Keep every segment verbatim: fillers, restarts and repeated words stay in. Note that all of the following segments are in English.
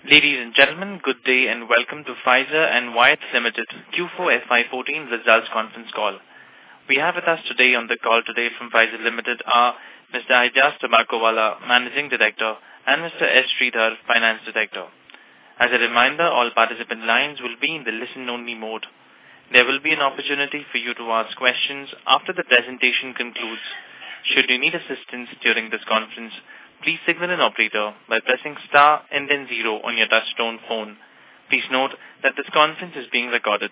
Ladies and gentlemen, good day and welcome to Pfizer and Wyeth Limited Q four F Y fourteen results conference call. We have with us today on the call today from Pfizer Limited are Mister Ajaz Tabakowala, Managing Director, and Mister S. Sridhar, Finance Director. As a reminder, all participant lines will be in the listen-only mode. There will be an opportunity for you to ask questions after the presentation concludes. Should you need assistance during this conference, please signal an operator by pressing star and then zero on your touchtone phone. Please note that this conference is being recorded.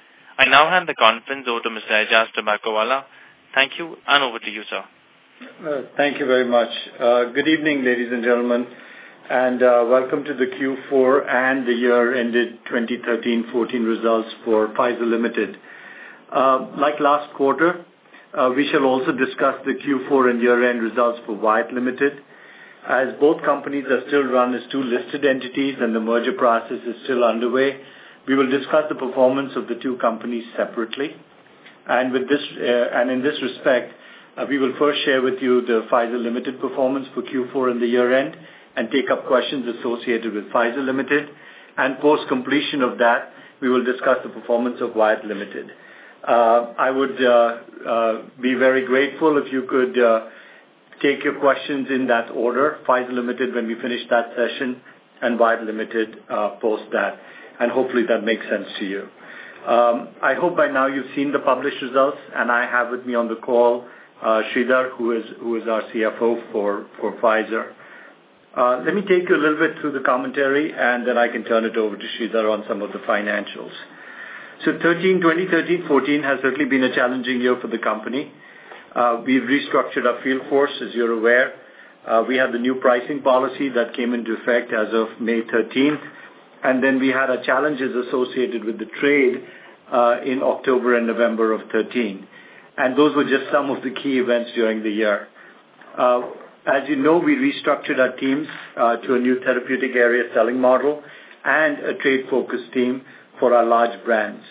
I now hand the conference over to Mister Ajaz Tabakowala. Thank you, and over to you, sir. Uh, thank you very much. Uh, good evening, ladies and gentlemen, and uh, welcome to the Q four and the year-ended twenty thirteen fourteen results for Pfizer Limited. Uh, like last quarter, uh, we shall also discuss the Q four and year-end results for Wyeth Limited. As both companies are still run as two listed entities and the merger process is still underway, we will discuss the performance of the two companies separately. And with this, uh, and in this respect, uh, we will first share with you the Pfizer Limited performance for Q four and the year-end, and take up questions associated with Pfizer Limited. And post completion of that, we will discuss the performance of Wyeth Limited. Uh, I would uh, uh, be very grateful if you could Uh, take your questions in that order. Pfizer Limited when we finish that session, and Wyeth Limited uh, post that. And hopefully that makes sense to you. Um, I hope by now you've seen the published results, and I have with me on the call uh, Sridhar, who is who is our C F O for, for Pfizer. Uh, let me take you a little bit through the commentary, and then I can turn it over to Sridhar on some of the financials. So twenty thirteen fourteen has certainly been a challenging year for the company. Uh, we've restructured our field force, as you're aware. Uh, we had the new pricing policy that came into effect as of May thirteenth. And then we had our challenges associated with the trade uh, in October and November of thirteen. And those were just some of the key events during the year. Uh, as you know, we restructured our teams uh, to a new therapeutic area selling model and a trade-focused team for our large brands.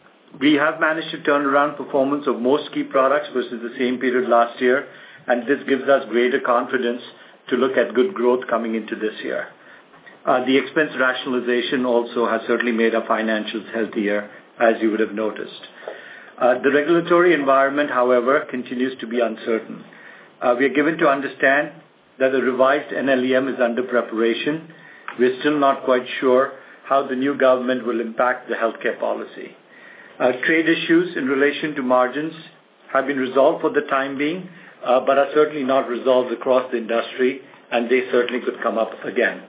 We have managed to turn around performance of most key products versus the same period last year, and this gives us greater confidence to look at good growth coming into this year. Uh, the expense rationalization also has certainly made our financials healthier, as you would have noticed. Uh, the regulatory environment, however, continues to be uncertain. Uh, we are given to understand that the revised N L E M is under preparation. We are still not quite sure how the new government will impact the healthcare policy. Uh, trade issues in relation to margins have been resolved for the time being, uh, but are certainly not resolved across the industry, and they certainly could come up again.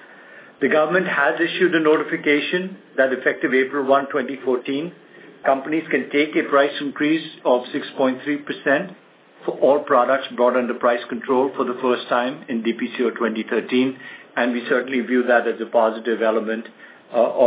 The government has issued a notification that effective April first, twenty fourteen, companies can take a price increase of six point three percent for all products brought under price control for the first time in D P C O twenty thirteen, and we certainly view that as a positive element uh,